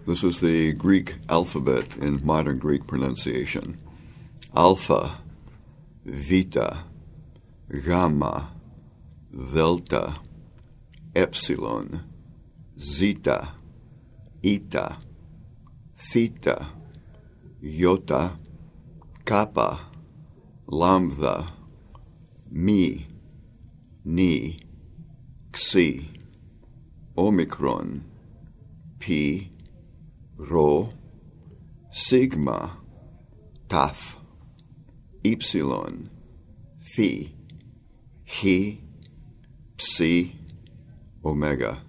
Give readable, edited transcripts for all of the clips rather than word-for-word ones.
This is the Greek alphabet in modern Greek pronunciation. Alpha, Vita, Gamma, Delta, Epsilon, Zeta, Eta, Theta, Iota, Kappa, Lambda, Mi, Ni, Xi, Omicron, Pi, Rho, Sigma, Tau, Epsilon, Phi, Chi, Psi, Omega.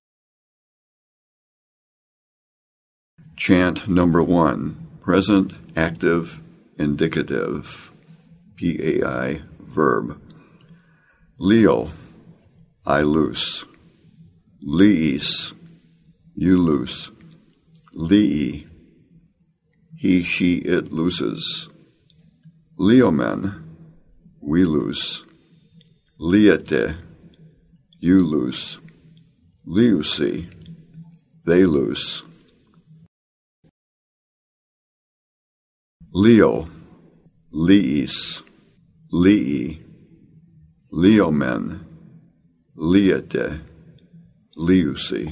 Chant number 1, present, active, indicative, PAI, verb. Leo, I loose. Leis, you loose. Lei, he, she, it looses. Leomen, we loose. Liete, you loose. Liusi, they loose. Leo, Leis, Lei, Leomen, Liete, Liusi.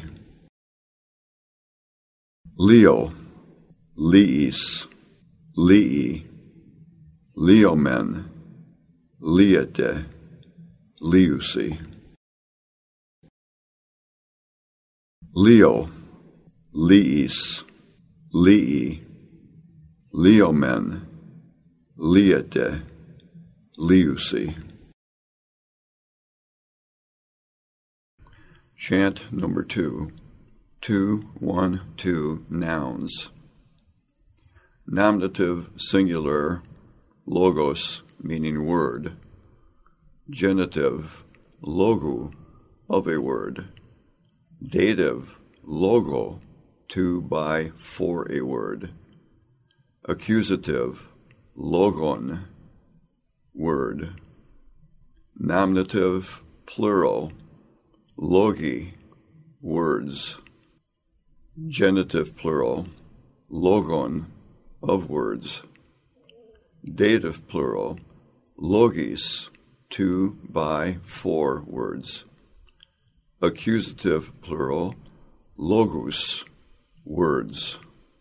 Leo, Leis, Lei, Leomen, Liete, Liusi. Leo, Leis, Lei, Leomen, Liete, Liusi. Chant number 2, 2, 1, 2, nouns. Nominative singular, logos, meaning word. Genitive, logo, of a word. Dative, logo, to, by, for a word. Accusative, logon, word. Nominative, plural, logi, words. Genitive, plural, logon, of words. Dative, plural, logis, to, by, for words. Accusative, plural, logos, words.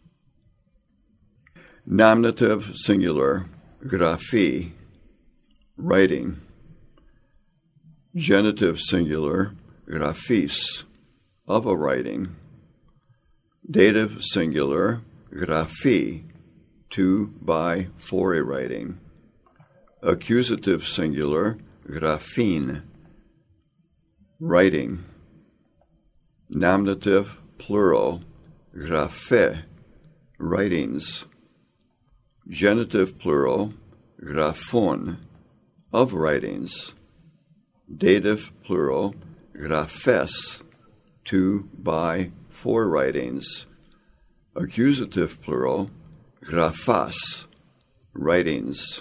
Nominative, singular, graphi, writing. Genitive, singular, graphis, of a writing. Dative, singular, graphi, to, by, for a writing. Accusative, singular, graphin, writing. Nominative, plural, graphe, writings. Genitive, plural, graphon, of writings. Dative, plural, graphes, to, by, for writings. Accusative, plural, graphas, writings.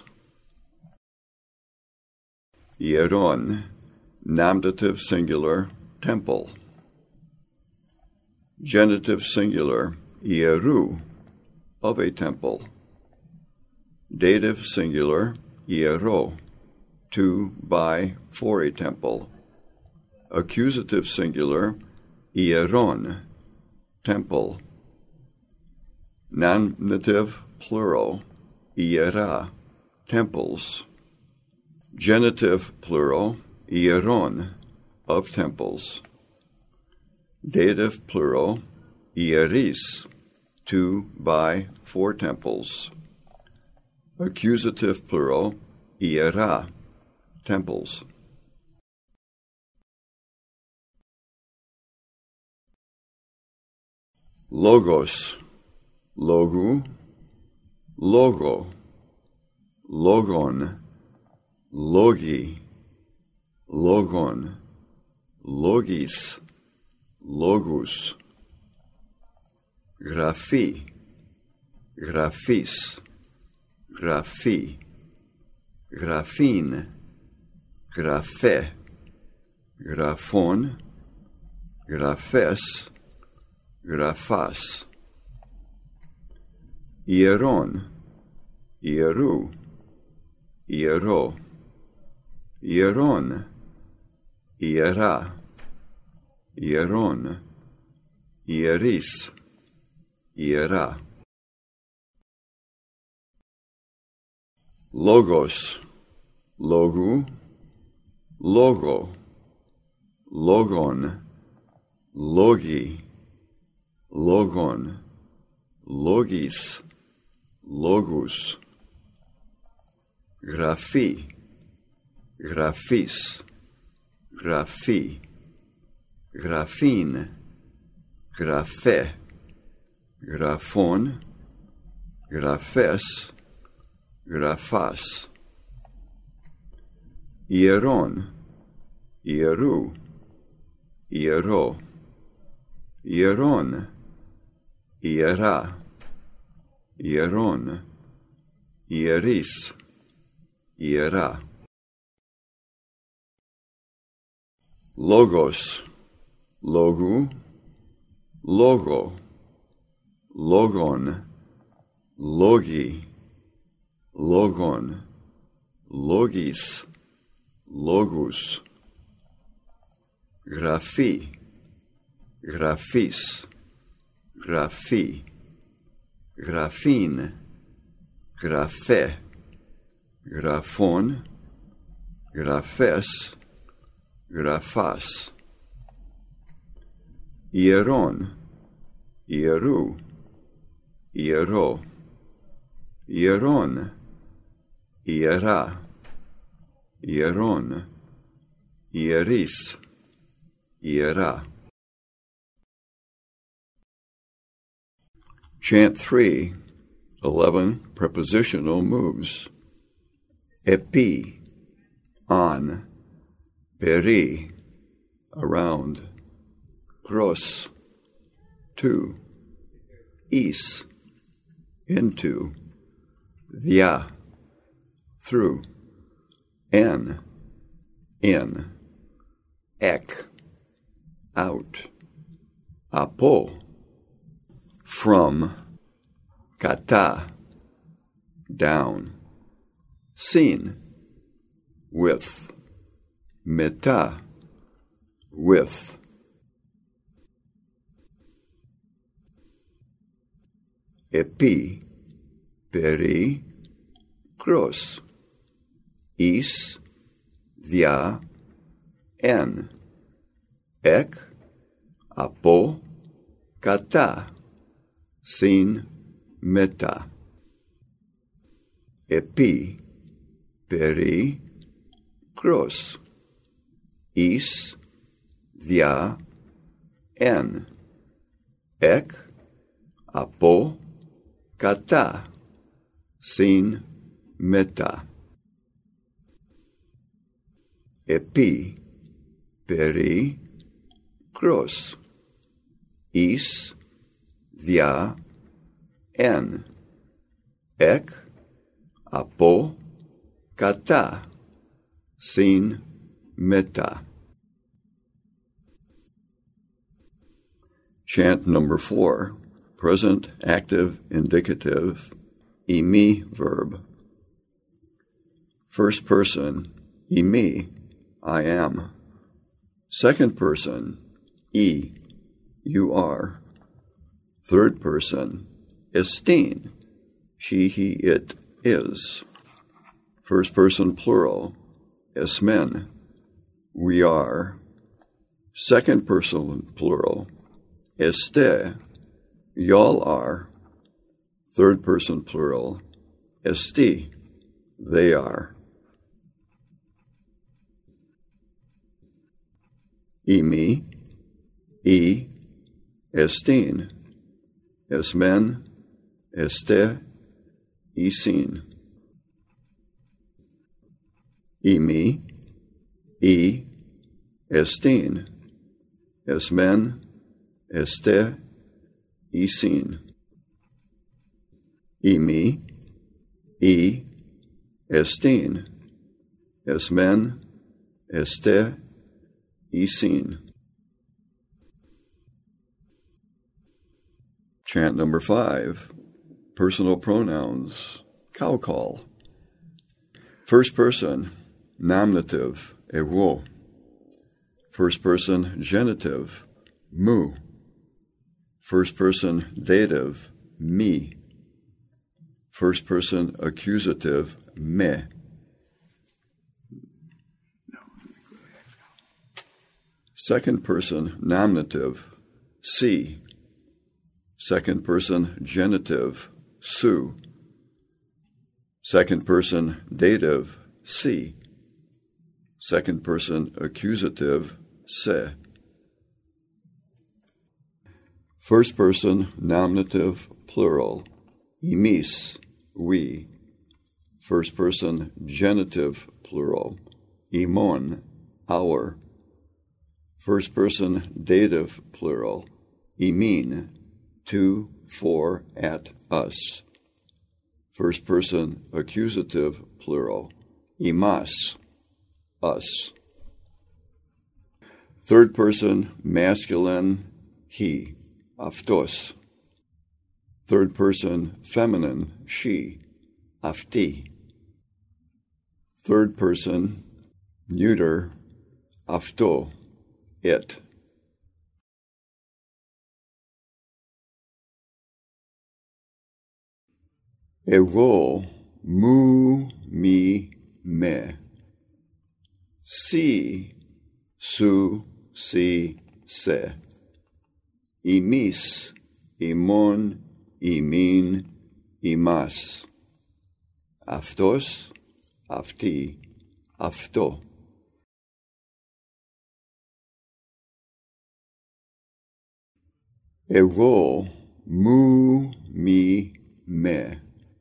Hieron, nominative singular, temple. Genitive singular, hieru, of a temple. Dative singular, hiero, to, by, for a temple. Accusative singular, hieron, temple. Nominative plural, hiera, temples. Genitive plural, hieron, of temples. Dative plural, hieris, to, by, for temples. Accusative plural, hiera, temples. Logos, logu, logo, logon, logi, logon, logis, logus. Graphi, graphis, graphi, graphin, graphe, graphon, graphes, graphas, Ieron, Ieru, Iero, Ieron, Iera, Ieron, Ieris, Iera. Logos, Logu, Logo, Logon, Logi, Logon, Logis, Logus. Graphi, Graphis, Graphi, Graphine, Graphe, Graphon, Graphes, Graphas. Ieron, Ieru, Iero, Ieron, Iera, Ieron, Ieris, Iera. Logos, Logu, Logo, Logon, Logi, Logon, Logis, Logus. Graphi, Graphis, Graphi, Graphine, Graphe, Graphon, Graphes, Graphas. Ieron, Ieru, Iero, Ieron, Iera, Ieron, Ieris, Iera. Chant 3, 11 prepositional moves. Epi, on, peri, around, pros, to, is, into, dia, through, en, in, ek, out, apo, from, kata, down, sin, with, meta, with. Epi, peri, pros, is, dia, en, ek, apo, kata, sin, meta. Epi, peri, pros, is, dia, en, ek, apo, kata, sin, meta. Epi, peri, pros, is, dia, en, ek, apo, kata, sin, meta. Chant number 4, present active indicative, imi verb. First person, imi, I am. Second person, e, you are. Third person, estin, she, he, it is. First person plural, esmen, we are. Second person plural, este, y'all are. Third person plural, esti, they are. Imi, e, estin, esmen, este, isin. Imi, e, estin, esmen, este, isin. Imi, e, estin, esmen, este, isin. Chant number 5, personal pronouns, cow call. First person, nominative, εγώ. First person, genitive, μου. First person, dative, μη. First person, accusative, με. Second person, nominative, σύ. Second person, genitive, σου. Second person, dative, σύ. Second person, accusative, σε. First person, nominative, plural, εμείς, we. First person, genitive, plural, ημών, our. First person, dative, plural, ημίν, to, for, at, us. First person, accusative, plural, ημάς, us. Third person, masculine, he, αυτός. Third person, feminine, she, αυτή. Third person, neuter, αυτό, it. Εγώ, μου, μη, με. Σύ, σου, σύ, σε. Εμείς, ημών, ημίν, ημάς. Αυτός, αυτή, αυτό. Εγώ, μου, μη, με.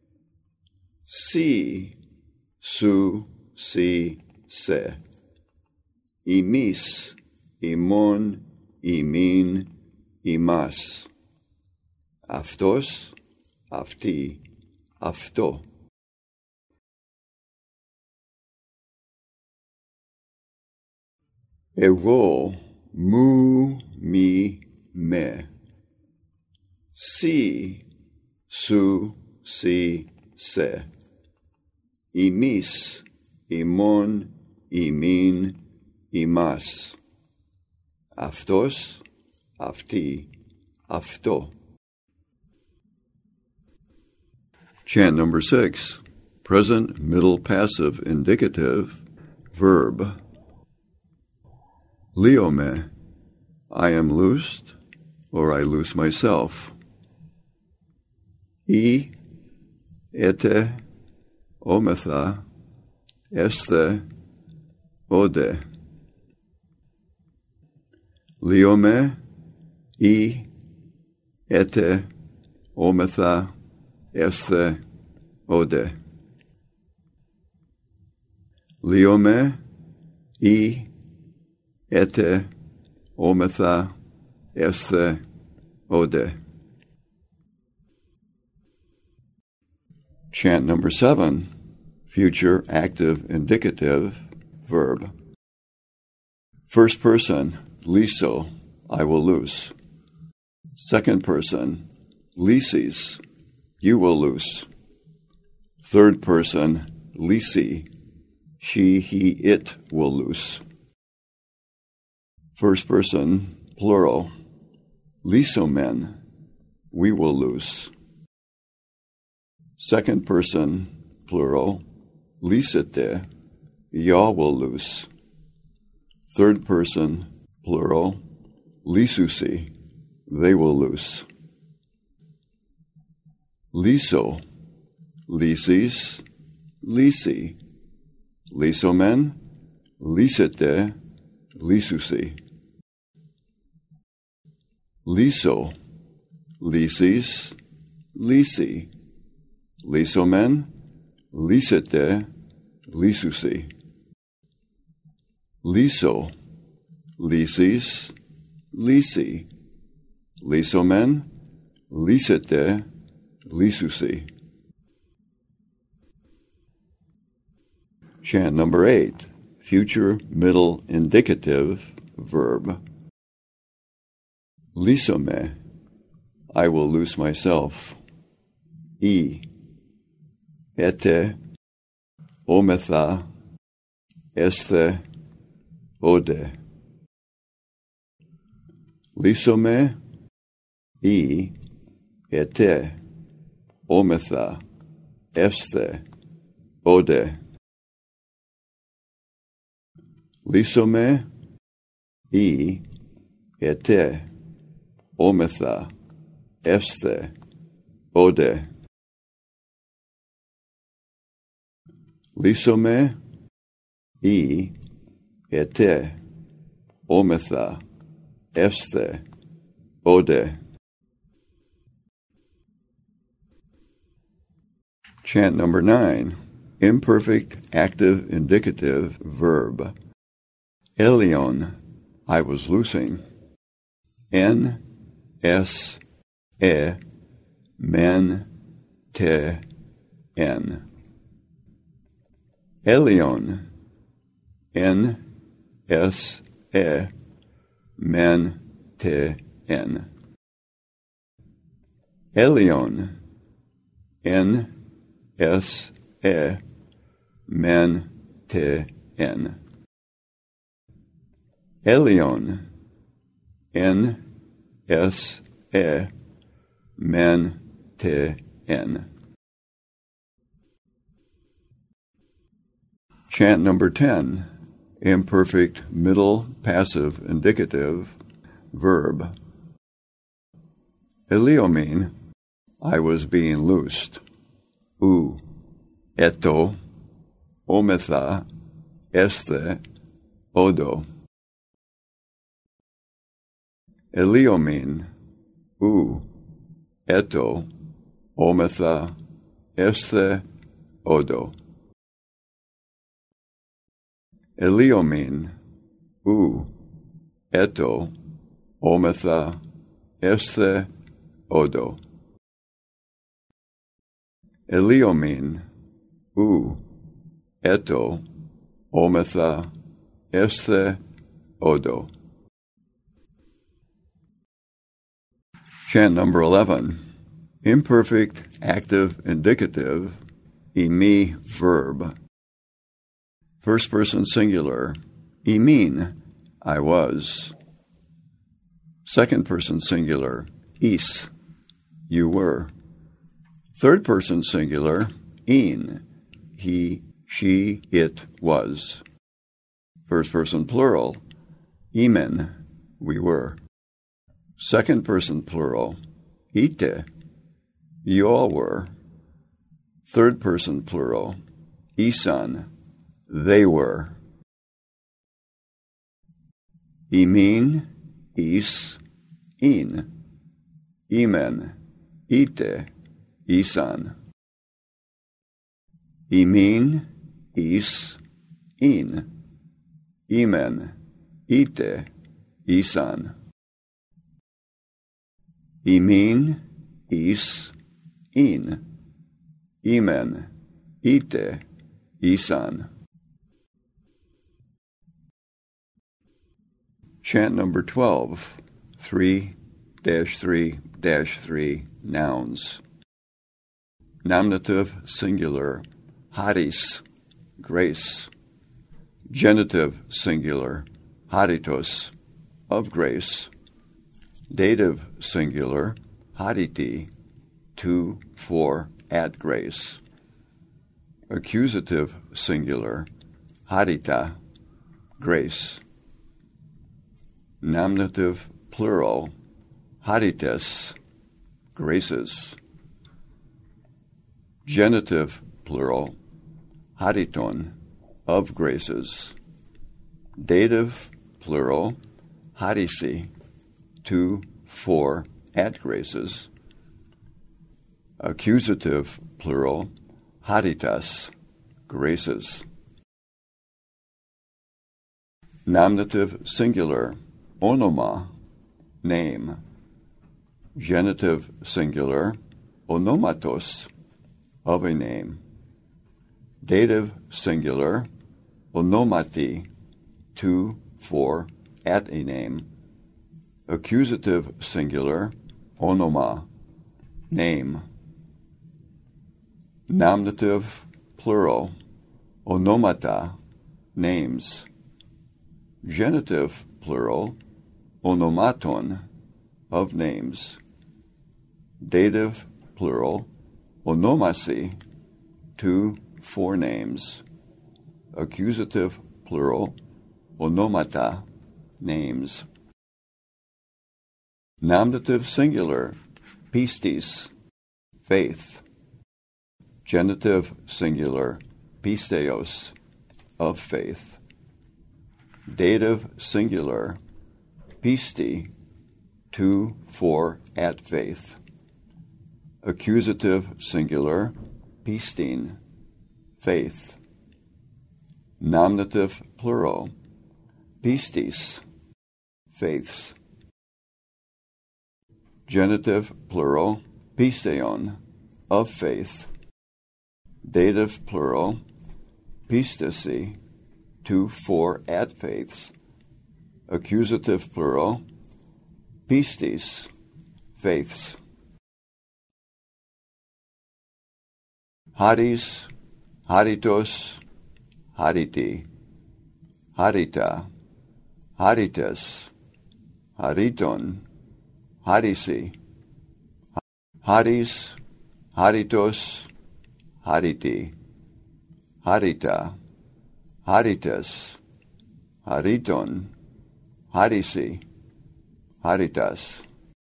Σύ, σου, σύ, σε. Εμείς, ημών, ημίν, ημάς. Αυτός, αυτή, αυτό. Εγώ, μου, μη, με. Σύ, σου, σύ, σε. Εμείς, ημών, ημίν, ημάς. Αυτός, αυτή, αυτό. Chant number 6. Present middle passive indicative verb. Leome, I am loosed, or I loose myself. I, ete, ometha, este, ode. Leome, I, ete, ometha, este, ode. Leome, I, ete, ometha, este, ode. Chant number 7, future active indicative verb. First person, liso, I will loose. Second person, lysis, you will loose. Third person, lysi, she, he, it will loose. First person, plural, lysomen, we will loose. Second person, plural, lysite, y'all will loose. Third person, plural, lysusi, they will loose. Liso, lysis, lysi, lysomen, lysite, lysusi. Liso, lysis, lysi, lysomen, lysite, lysusi. Liso, lysis, lysi, lysomen, lysite, lysusi. Chant number 8, future middle indicative verb. Lysome, I will loose myself. ete, ometha, esthe, ode. Lysome, ete, ometha, esthe, ode. Lysome, ete, ometha, esthe, ode. Lysome, ete, ometha, esthe, ode. Chant number 9. Imperfect active indicative verb. Elion, I was loosing. En, es, men, te, en. Elion, en, es, men, te, en. Elion, en, es, men, te, en. Elion, en, es, men, te, en. Chant number 10. Imperfect middle passive indicative verb. Eleomein, I was being loosed. Eto, ometha, esthe, odo. Eleomein, eto, ometha, esthe, odo. Eleomein, eto, ometha, esthe, odo. Eleomein, eto, ometha, esthe, odo. Chant number 11. Imperfect active indicative, imi verb. First person singular, imin, I was. Second person singular, is, you were. Third person singular, in, he, she, it was. First person plural, imen, we were. Second person plural, ite, you all were. Third person plural, isan, they were. Imin, is, in. Imen, ite, isan. Imin, is, in. Imen, ite, isan. Imin, is, in. Imen, ite, isan. Chant number 12, 3-3-3 nouns. Nominative singular, haris, grace. Genitive singular, haritos, of grace. Dative singular, hariti, to, for, at grace. Accusative singular, harita, grace. Nominative plural, harites, graces. Genitive plural, hariton, of graces. Dative plural, harisi, to, for, at graces. Accusative plural, haritas, graces. Nominative singular, onoma, name. Genitive singular, onomatos, of a name. Dative singular, onomati, to, for, at a name. Accusative singular, onoma, name. Nominative, plural, onomata, names. Genitive, plural, onomaton, of names. Dative, plural, onomasi, to, for names. Accusative, plural, onomata, names. Nominative singular, pistis, faith. Genitive singular, pisteos, of faith. Dative singular, pisti, to, for, at faith. Accusative singular, pistin, faith. Nominative plural, pistis, faiths. Genitive plural, pisteon, of faith. Dative plural, pistesi, to, for, at faiths. Accusative plural, pistis, faiths. Hadis, haditos, haditi, hadita, hadites, haditon, hadisi, hadis, haditos, haditi, hadita, hadites, haditon, hadisi, haditas.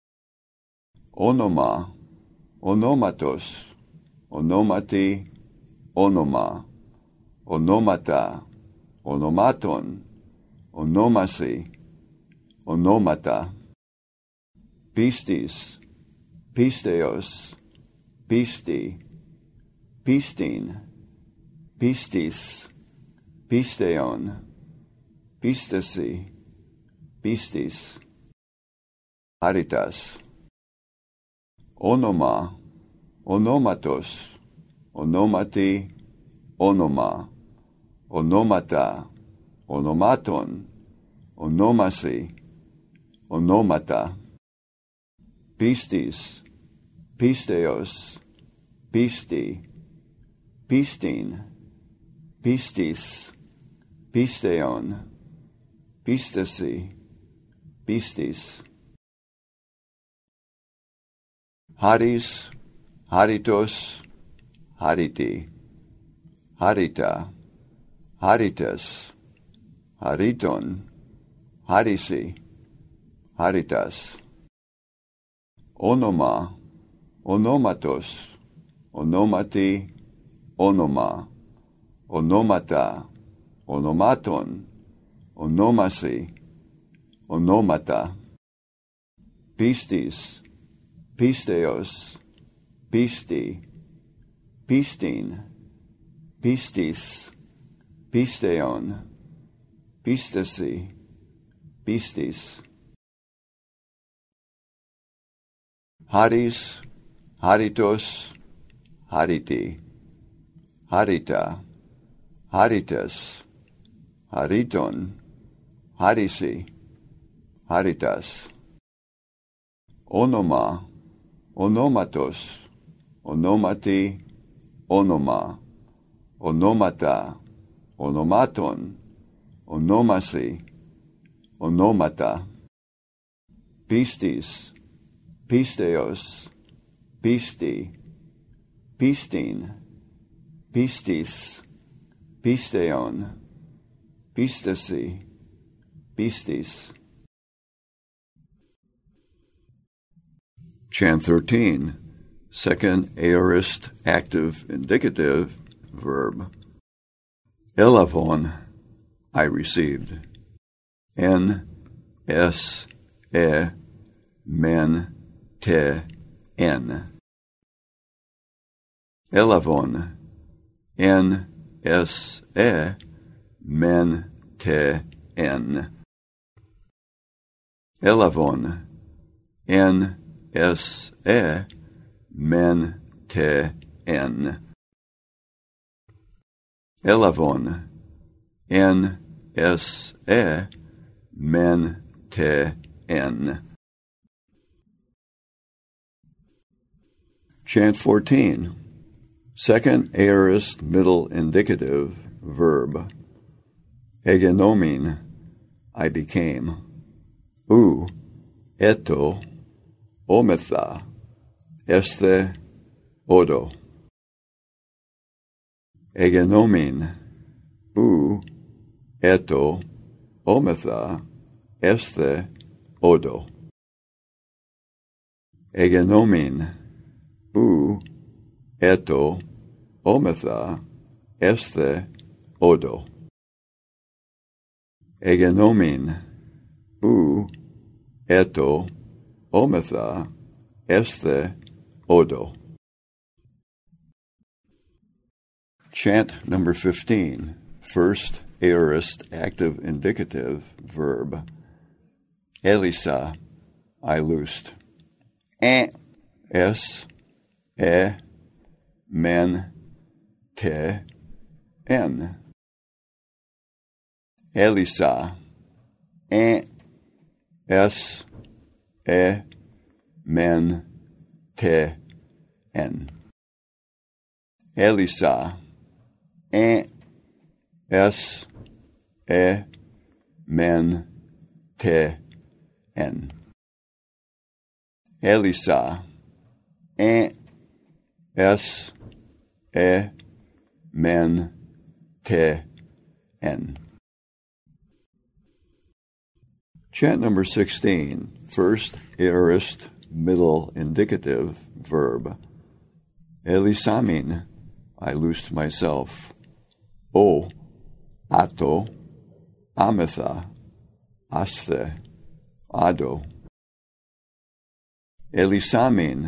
Onoma, onomatos, onomati, onoma, onomata, onomaton, onomasi, onomata. Pistis, pisteos, pisti, pistin, pistis, pisteon, pistesi, pistis. Haditas. Onoma, onomatos, onomati, onoma, onomata, onomaton, onomasi, onomata. Pistis, pisteos, pisti, pistin, pistis, pisteon, pistesi, pistis. Hadis, haditos, haditi, hadita, hadites, haditon, hadisi, haditas. Onoma, onomatos, onomati, onoma, onomata, onomaton, onomasi, onomata. Pistis, pisteos, pisti, pistin, pistis, pisteon, pistesi, pistis. Hadis, haditos, haditi, hadita, hadites, haditon, hadisi, haditas. Onoma, onomatos, onomati, onoma, onomata, onomaton, onomasi, onomata. Pistis, pisteos, pisti, pistin, pistis, pisteon, pistesi, pistis. Chant 13, second aorist active indicative verb. Elavon, I received. En, es, e, men, te, en. Elavon, en, es, e, men, te, en. Elavon, en, es, e, men, te, en. Elavon, en, es, e, men, te, en. Chant 14, Second aorist middle indicative verb. Egenomin, I became. Eto, ometha, este, odo. Egenomin, eto, ometha, este, odo. Egenomin, eto, ometha, este, odo. Egenomin, eto, ometha, este, odo. Chant number 15, first aorist active indicative verb. Elisa, I loosed. Es, men, te, en. Elisa, es, men, te, en. Elisa, es, men, te, en. Elisa, es, men, te, en. Chant number 16, first aorist middle indicative verb. Elisamin, I loosed myself. Ato, ametha, aste, ado. Elisamin,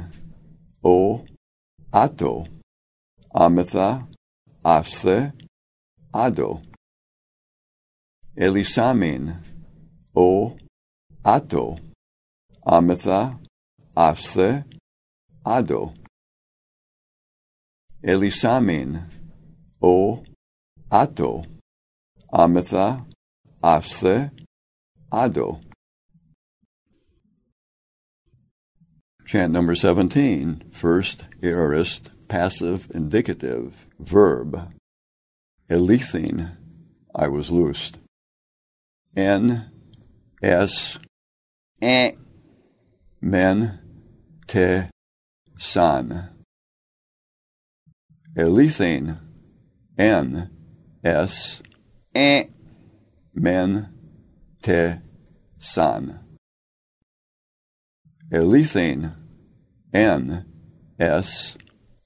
ato, ametha, aste, ado. Elisamin, ato, ametha, aste, ado. Elisamin, ato, ametha, aste, ado. Chant number 17, first aorist passive indicative verb. Elethin, I was loosed. Es, men, te, san. Elethin, es, men, te, san. Elethin, es,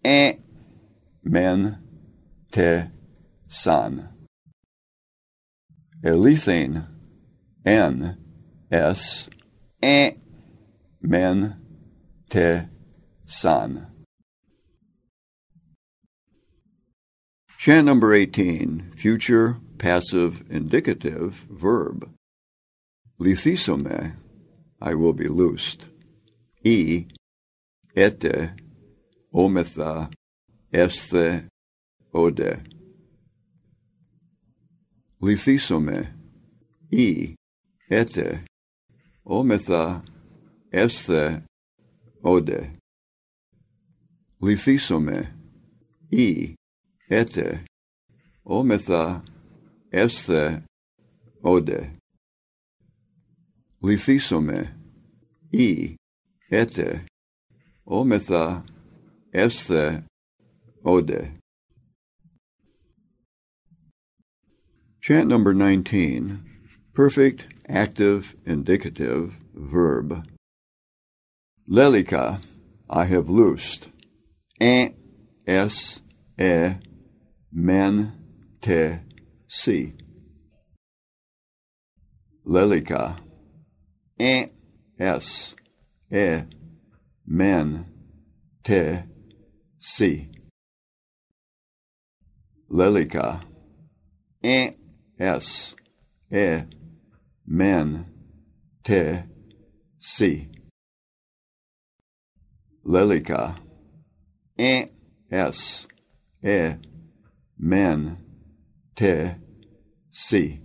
men, te, san. Elethin, es, men, te, san. Chant number 18, future passive indicative verb. Lithisome, I will be loosed. Ete, ometha, este, ode. Lithisome, ete, ometha, este, ode. Lithisome, ete, ometha, este, ode. Lithisome, ete, ometha, este, ode. Chant number 19, perfect active indicative verb. Lelika, I have loosed. Es, men, te, si. Lelika, es, men, te, si. Lelika, es, men, te, si. Lelika, es, men, te, si.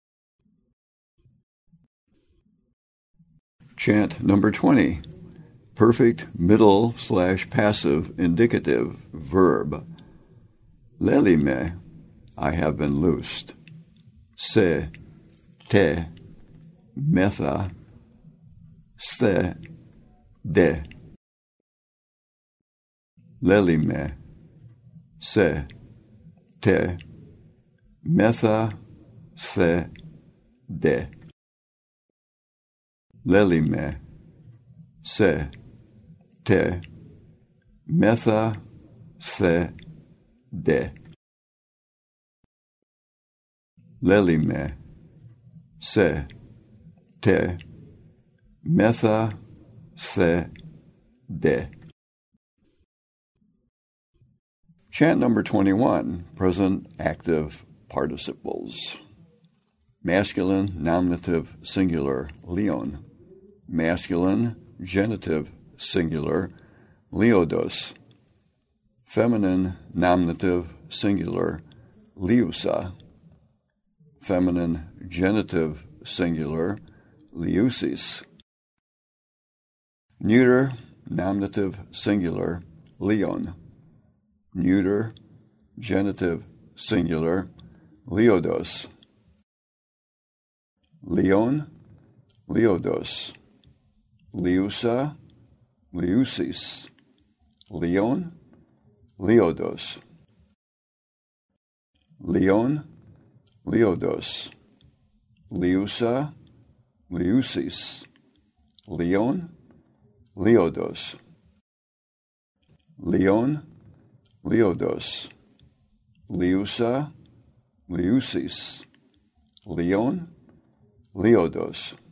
Chant number 20, perfect middle/passive indicative verb. Lelime, I have been loosed. Se, te, metha, ste, de. Lelime, se, te, metha, ste, de. Lelime, se, te, metha, ste, de. Lelime, se, te, metha, ste, de. Chant number 21, present active participles. Masculine nominative singular, leon. Masculine genitive singular, leodos. Feminine nominative singular, leusa. Feminine genitive singular, leusis. Neuter nominative singular, leon. Neuter genitive singular, leodos. Leon, leodos. Leusa, leusis. Leon, leodos. Leon, leodos. Leusa, leusis. Leon, leodos. Leon, leodos. Leusa, leusis. Leon, leodos.